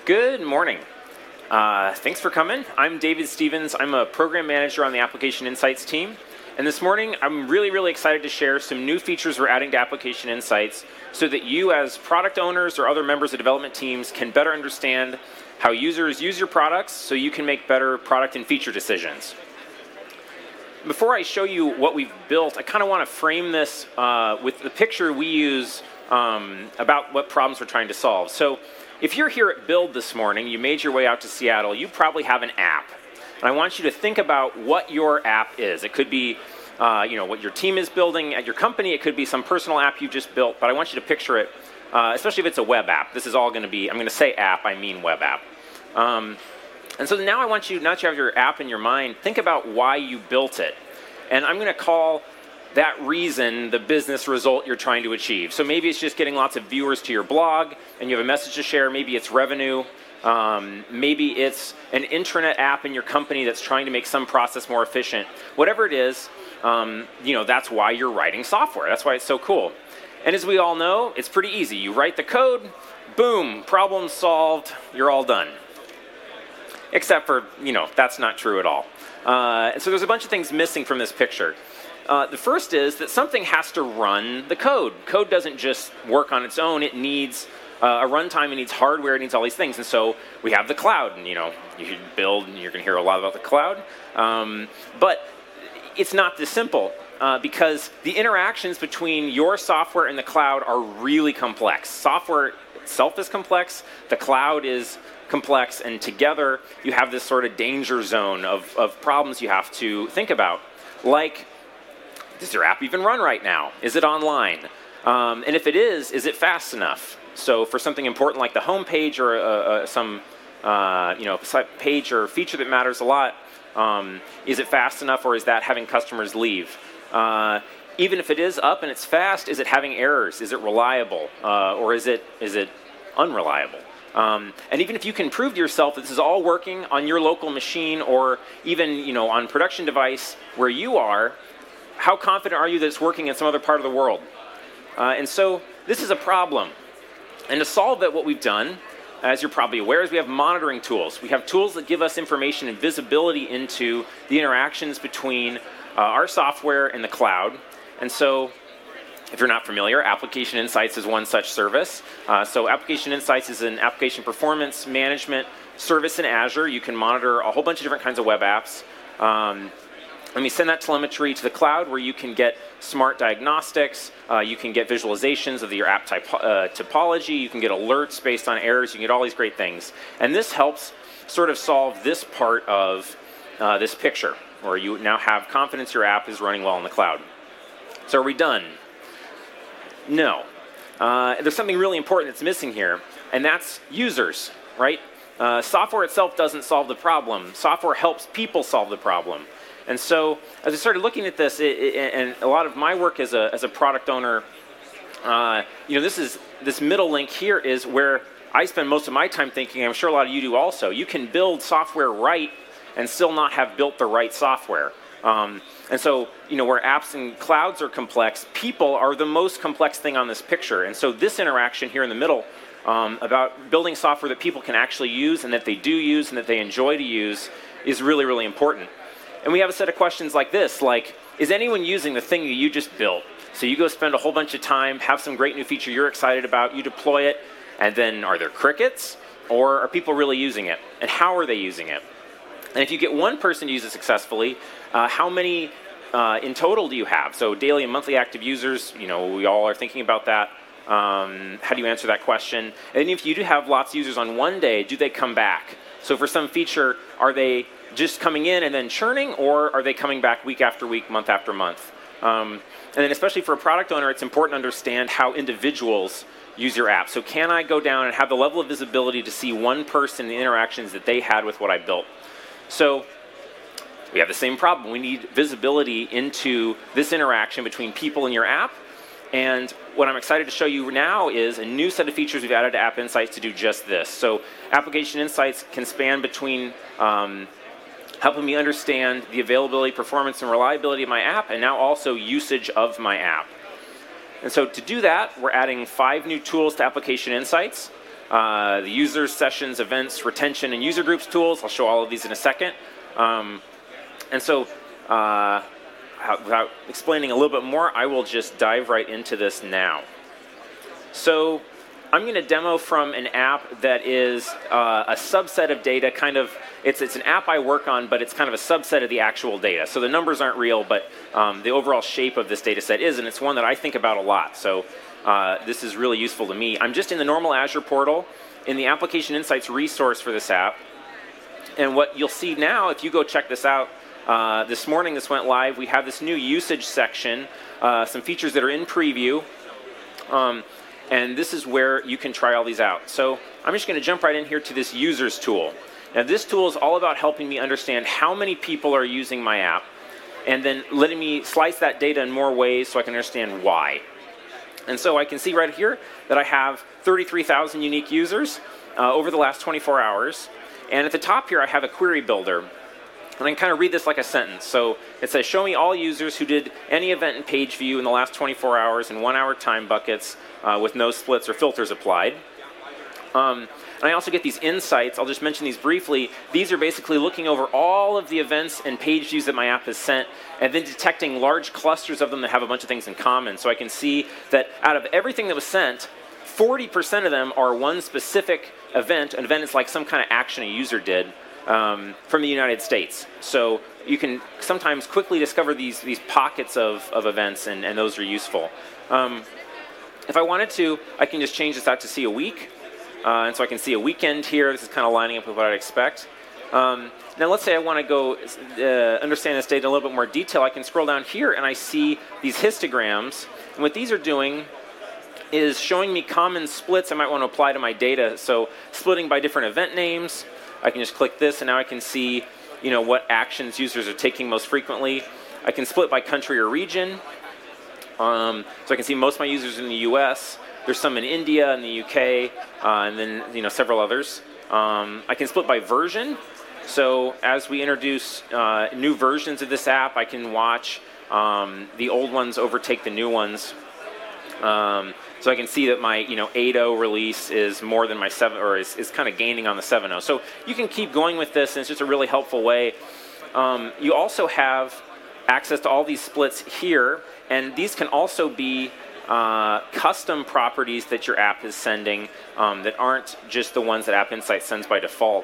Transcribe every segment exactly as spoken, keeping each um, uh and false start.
Good morning. Uh, thanks for coming. I'm David Stevens. I'm a program manager on the Application Insights team. And this morning, I'm really, really excited to share some new features we're adding to Application Insights so that you as product owners or other members of development teams can better understand how users use your products so you can make better product and feature decisions. Before I show you what we've built, I kind of want to frame this uh, with the picture we use um, about what problems we're trying to solve. So if you're here at Build this morning, you made your way out to Seattle, you probably have an app. And I want you to think about what your app is. It could be uh, you know, what your team is building at your company. It could be some personal app you just built. But I want you to picture it, uh, especially if it's a web app. This is all going to be, I'm going to say app, I mean web app. Um, and so now I want you, now that you have your app in your mind, think about why you built it. And I'm going to call that reason the business result you're trying to achieve. So maybe it's just getting lots of viewers to your blog and you have a message to share. Maybe it's revenue. Um, maybe it's an intranet app in your company that's trying to make some process more efficient. Whatever it is, um, you know, that's why you're writing software. That's why it's so cool. And as we all know, it's pretty easy. You write the code, boom, problem solved, you're all done. Except for, you know, that's not true at all. Uh, and so there's a bunch of things missing from this picture. Uh, the first is that something has to run the code. Code doesn't just work on its own. It needs uh, a runtime. It needs hardware. It needs all these things. And so we have the cloud. And, you know, you should build, and you're going to hear a lot about the cloud. Um, but it's not this simple uh, because the interactions between your software and the cloud are really complex. Software itself is complex. The cloud is complex. And together, you have this sort of danger zone of, of problems you have to think about. Like, does your app even run right now? Is it online? Um, and if it is, is it fast enough? So for something important like the home page or uh, uh, some uh, you know, page or feature that matters a lot, um, is it fast enough, or is that having customers leave? Uh, even if it is up and it's fast, is it having errors? Is it reliable? Uh, or is it is it unreliable? Um, and even if you can prove to yourself that this is all working on your local machine or even, you know, on production device where you are, how confident are you that it's working in some other part of the world? Uh, and so this is a problem. And to solve it, what we've done, as you're probably aware, is we have monitoring tools. We have tools that give us information and visibility into the interactions between uh, our software and the cloud. And so if you're not familiar, Application Insights is one such service. Uh, so Application Insights is an application performance management service in Azure. You can monitor a whole bunch of different kinds of web apps. Um, And we send that telemetry to the cloud where you can get smart diagnostics, uh, you can get visualizations of your app typo uh, topology, you can get alerts based on errors, you can get all these great things. And this helps sort of solve this part of uh, this picture, where you now have confidence your app is running well in the cloud. So are we done? No. Uh, there's something really important that's missing here, and that's users, right? Uh, software itself doesn't solve the problem. Software helps people solve the problem. And so, as I started looking at this, it, it, and a lot of my work as a as a product owner, uh, you know, this is this middle link here is where I spend most of my time thinking. I'm sure a lot of you do also. You can build software right and still not have built the right software. Um, and so, you know, where apps and clouds are complex, people are the most complex thing on this picture. And so, this interaction here in the middle um, about building software that people can actually use and that they do use and that they enjoy to use is really, really important. And we have a set of questions like this, like, is anyone using the thing that you just built? So you go spend a whole bunch of time, have some great new feature you're excited about, you deploy it, and then are there crickets? Or are people really using it? And how are they using it? And if you get one person to use it successfully, uh, how many uh, in total do you have? So daily and monthly active users, you know, we all are thinking about that. Um, how do you answer that question? And if you do have lots of users on one day, do they come back? So for some feature, are they just coming in and then churning, or are they coming back week after week, month after month? Um, and then especially for a product owner, it's important to understand how individuals use your app. So can I go down and have the level of visibility to see one person and the interactions that they had with what I built? So we have the same problem. We need visibility into this interaction between people and your app. And what I'm excited to show you now is a new set of features we've added to App Insights to do just this. So Application Insights can span between um, helping me understand the availability, performance, and reliability of my app, and now also usage of my app. And so to do that, we're adding five new tools to Application Insights. uh, the users, sessions, events, retention, and user groups tools. I'll show all of these in a second. Um, and so uh, without explaining a little bit more, I will just dive right into this now. So I'm going to demo from an app that is uh, a subset of data, kind of, it's, it's an app I work on, but it's kind of a subset of the actual data. So the numbers aren't real, but um, the overall shape of this data set is, and it's one that I think about a lot. So uh, this is really useful to me. I'm just in the normal Azure portal, in the Application Insights resource for this app. And what you'll see now, if you go check this out, uh, this morning this went live, we have this new usage section, uh, some features that are in preview. Um, And this is where you can try all these out. So I'm just going to jump right in here to this users tool. Now this tool is all about helping me understand how many people are using my app and then letting me slice that data in more ways so I can understand why. And so I can see right here that I have thirty-three thousand unique users uh, over the last twenty-four hours. And at the top here I have a query builder. And I can kind of read this like a sentence. So it says, show me all users who did any event in page view in the last twenty-four hours in one hour time buckets uh, with no splits or filters applied. Um, and I also get these insights. I'll just mention these briefly. These are basically looking over all of the events and page views that my app has sent and then detecting large clusters of them that have a bunch of things in common. So I can see that out of everything that was sent, forty percent of them are one specific event. An event is like some kind of action a user did. Um, from the United States. So you can sometimes quickly discover these, these pockets of, of events, and, and those are useful. Um, if I wanted to, I can just change this out to see a week. Uh, and so I can see a weekend here. This is kind of lining up with what I'd expect. Um, now let's say I want to go uh, understand this data in a little bit more detail. I can scroll down here and I see these histograms. And what these are doing is showing me common splits I might want to apply to my data. So splitting by different event names. I can just click this, and now I can see, you know, what actions users are taking most frequently. I can split by country or region. Um, so I can see most of my users in the U S. There's some in India and the U K, uh, and then, you know, several others. Um, I can split by version. So as we introduce uh, new versions of this app, I can watch um, the old ones overtake the new ones. Um, So I can see that my, you know, eight point oh release is more than my seven, or is, is kind of gaining on the seven point oh. So you can keep going with this, and it's just a really helpful way. Um, you also have access to all these splits here, and these can also be uh, custom properties that your app is sending um, that aren't just the ones that App Insights sends by default.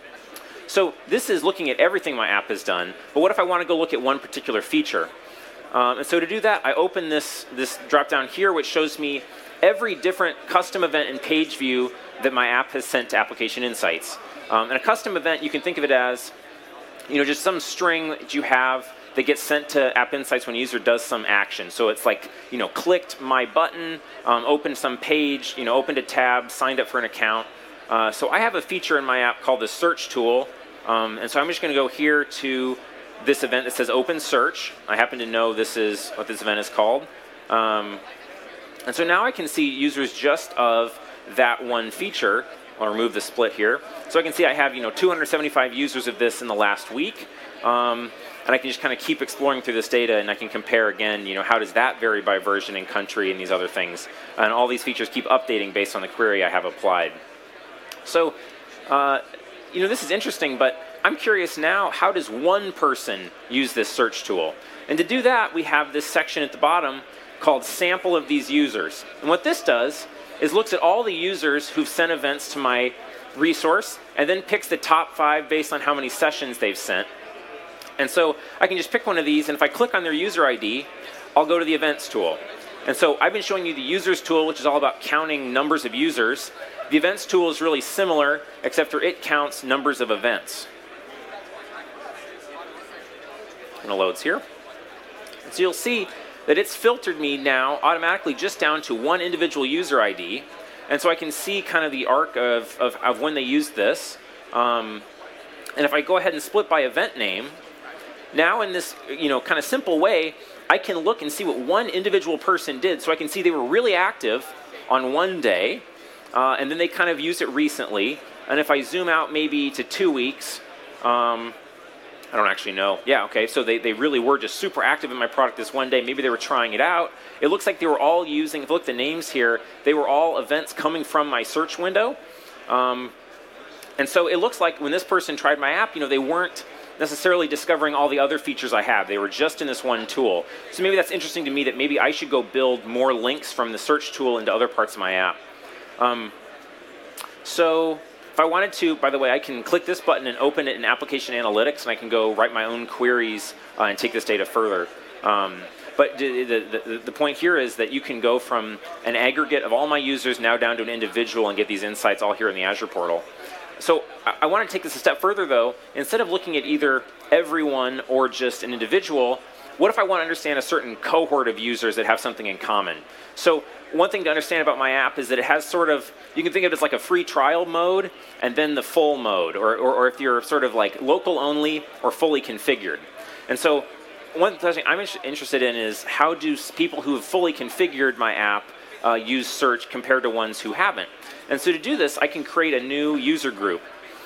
So this is looking at everything my app has done, but what if I want to go look at one particular feature? Um, and so to do that, I open this, this drop down here, which shows me every different custom event and page view that my app has sent to Application Insights. Um, and a custom event, you can think of it as, you know, just some string that you have that gets sent to App Insights when a user does some action. So it's like, you know, clicked my button, um, opened some page, you know, opened a tab, signed up for an account. Uh, so I have a feature in my app called the search tool. Um, and so I'm just going to go here to this event that says Open Search. I happen to know this is what this event is called. Um, and so now I can see users just of that one feature. I'll remove the split here. So I can see I have, you know, two hundred seventy-five users of this in the last week. Um, and I can just kind of keep exploring through this data, and I can compare again, you know, how does that vary by version and country and these other things. And all these features keep updating based on the query I have applied. So, uh, you know, this is interesting, but I'm curious now, how does one person use this search tool? And to do that, we have this section at the bottom called Sample of These Users. And what this does is looks at all the users who've sent events to my resource and then picks the top five based on how many sessions they've sent. And so I can just pick one of these, and if I click on their user I D, I'll go to the Events tool. And so I've been showing you the Users tool, which is all about counting numbers of users. The Events tool is really similar, except for it counts numbers of events. And it loads here. And so you'll see that it's filtered me now automatically just down to one individual user I D. And so I can see kind of the arc of, of, of when they used this. Um, and if I go ahead and split by event name, now in this, you know, kind of simple way, I can look and see what one individual person did. So I can see they were really active on one day, uh, and then they kind of used it recently. And if I zoom out maybe to two weeks, um, I don't actually know. Yeah, okay, so they, they really were just super active in my product this one day. Maybe they were trying it out. It looks like they were all using, if you look at the names here, they were all events coming from my search window. Um, and so it looks like when this person tried my app, you know, they weren't necessarily discovering all the other features I have. They were just in this one tool. So maybe that's interesting to me that maybe I should go build more links from the search tool into other parts of my app. Um, so if I wanted to, by the way, I can click this button and open it in Application Analytics, and I can go write my own queries uh, and take this data further. Um, but the, the, the point here is that you can go from an aggregate of all my users now down to an individual and get these insights all here in the Azure portal. So I, I want to take this a step further, though. Instead of looking at either everyone or just an individual, what if I want to understand a certain cohort of users that have something in common? So one thing to understand about my app is that it has sort of, you can think of it as like a free trial mode and then the full mode, or, or, or if you're sort of like local only or fully configured. And so one thing I'm interested in is how do people who have fully configured my app uh, use search compared to ones who haven't. And so to do this, I can create a new user group.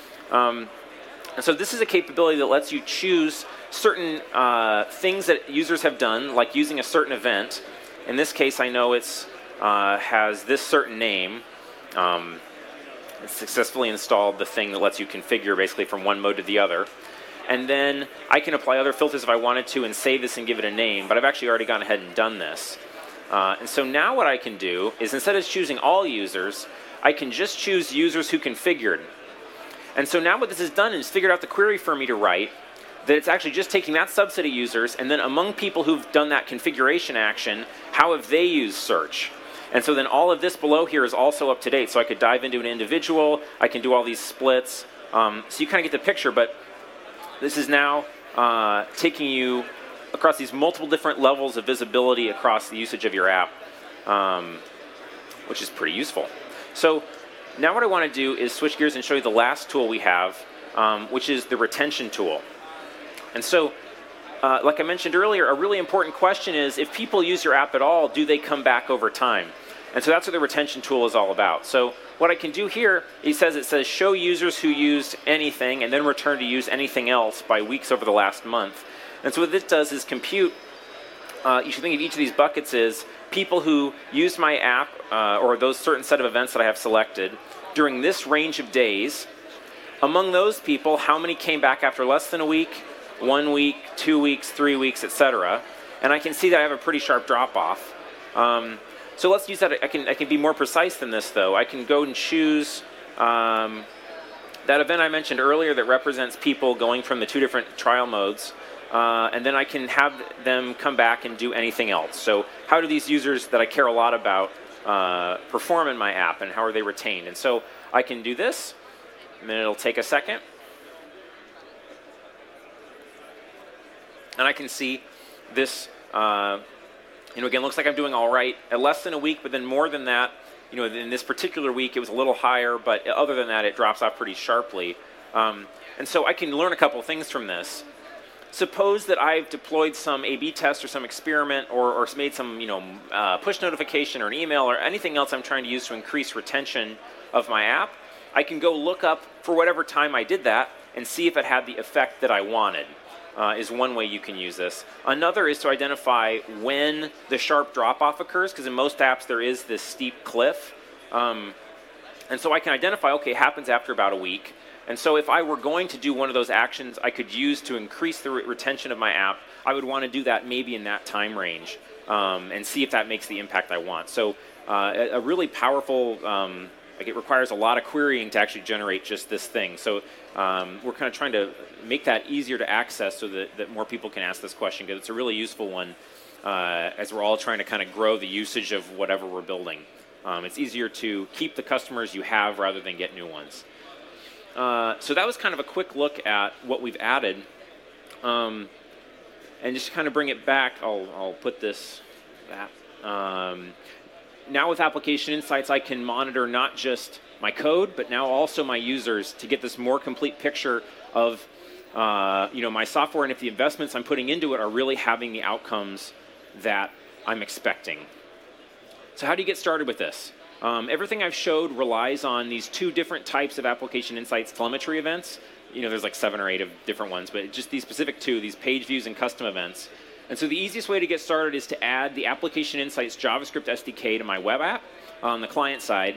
Um, and so this is a capability that lets you choose certain uh, things that users have done, like using a certain event. In this case, I know it's uh, has this certain name. Um, it's successfully installed the thing that lets you configure basically from one mode to the other. And then I can apply other filters if I wanted to and save this and give it a name, but I've actually already gone ahead and done this. Uh, and so now what I can do is instead of choosing all users, I can just choose users who configured. And so now what this has done is figured out the query for me to write, that it's actually just taking that subset of users, and then among people who've done that configuration action, how have they used search? And so then all of this below here is also up to date. So I could dive into an individual, I can do all these splits. Um, so you kind of get the picture, but this is now uh, taking you across these multiple different levels of visibility across the usage of your app, um, which is pretty useful. So now what I want to do is switch gears and show you the last tool we have, um, which is the retention tool. And so, uh, like I mentioned earlier, a really important question is, if people use your app at all, do they come back over time? And so that's what the retention tool is all about. So what I can do here, he says it says show users who used anything and then return to use anything else by weeks over the last month. And so what this does is compute, uh, you should think of each of these buckets as people who used my app uh, or those certain set of events that I have selected during this range of days. Among those people, how many came back after less than a week, one week, two weeks, three weeks, et cetera. And I can see that I have a pretty sharp drop-off. Um, so let's use that. I can, I can be more precise than this, though. I can go and choose um, that event I mentioned earlier that represents people going from the two different trial modes. Uh, and then I can have them come back and do anything else. So how do these users that I care a lot about uh, perform in my app, and how are they retained? And so I can do this, and then it'll take a second. And I can see this, uh, you know, again, looks like I'm doing all right at less than a week, but then more than that, you know, in this particular week, it was a little higher, but other than that, it drops off pretty sharply. Um, and so I can learn a couple things from this. Suppose that I've deployed some A B test or some experiment or, or made some, you know, uh, push notification or an email or anything else I'm trying to use to increase retention of my app. I can go look up for whatever time I did that and see if it had the effect that I wanted. Uh, is one way you can use this. Another is to identify when the sharp drop-off occurs, because in most apps there is this steep cliff. Um, and so I can identify, okay, it happens after about a week. And so if I were going to do one of those actions I could use to increase the re- retention of my app, I would want to do that maybe in that time range um, and see if that makes the impact I want. So uh, a, a really powerful, um, like it requires a lot of querying to actually generate just this thing. So um, we're kind of trying to make that easier to access so that, that more people can ask this question, because it's a really useful one uh, as we're all trying to kind of grow the usage of whatever we're building. Um, it's easier to keep the customers you have rather than get new ones. Uh, so that was kind of a quick look at what we've added. Um, and just to kind of bring it back, I'll, I'll put this that. Um, now with Application Insights, I can monitor not just my code, but now also my users to get this more complete picture of uh, you know, my software, and if the investments I'm putting into it are really having the outcomes that I'm expecting. So how do you get started with this? Um, everything I've showed relies on these two different types of Application Insights telemetry events. You know, there's like seven or eight of different ones, but just these specific two, these page views and custom events. And so the easiest way to get started is to add the Application Insights JavaScript S D K to my web app on the client side.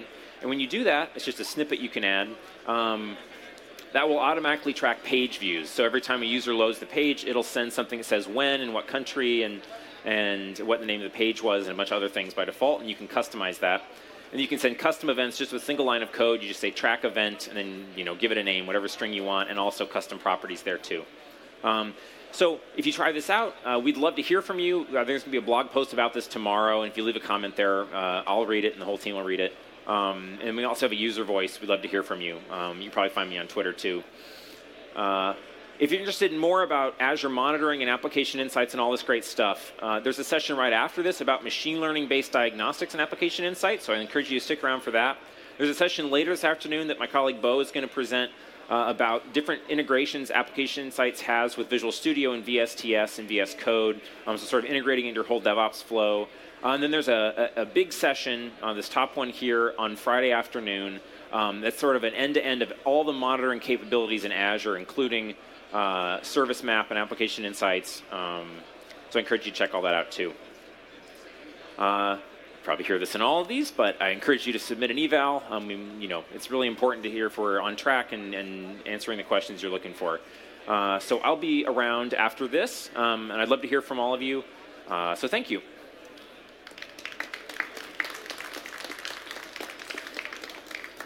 And when you do that, it's just a snippet you can add. Um, that will automatically track page views. So every time a user loads the page, it'll send something that says when and what country and, and what the name of the page was and a bunch of other things by default, and you can customize that. And you can send custom events just with a single line of code. You just say track event and then you know give it a name, whatever string you want, and also custom properties there too. Um, so if you try this out, uh, we'd love to hear from you. Uh, there's going to be a blog post about this tomorrow, and if you leave a comment there, uh, I'll read it and the whole team will read it. Um, and we also have a user voice. We'd love to hear from you. Um, you can probably find me on Twitter too. Uh, if you're interested in more about Azure monitoring and application insights and all this great stuff, uh, there's a session right after this about machine learning-based diagnostics and application insights, so I encourage you to stick around for that. There's a session later this afternoon that my colleague Bo is going to present uh, about different integrations Application Insights has with Visual Studio and V S T S and V S Code, um, so sort of integrating into your whole DevOps flow. Uh, and then there's a, a, a big session on this top one here on Friday afternoon. Um, that's sort of an end-to-end of all the monitoring capabilities in Azure, including uh, Service Map and Application Insights. Um, so I encourage you to check all that out too. Uh, probably hear this in all of these, but I encourage you to submit an eval. Um, we, you know, it's really important to hear if we're on track and, and answering the questions you're looking for. Uh, so I'll be around after this, um, and I'd love to hear from all of you. Uh, so thank you.